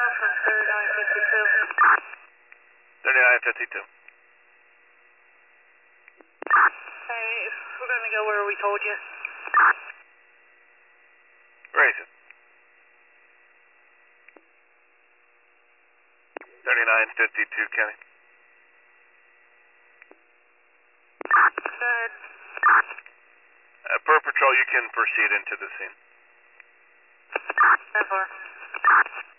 from 3952. 3952. Hey, we're going to go where we told you. Raise it. 3952, Kenny. Go ahead. Per patrol, you can proceed into the scene. 10-4.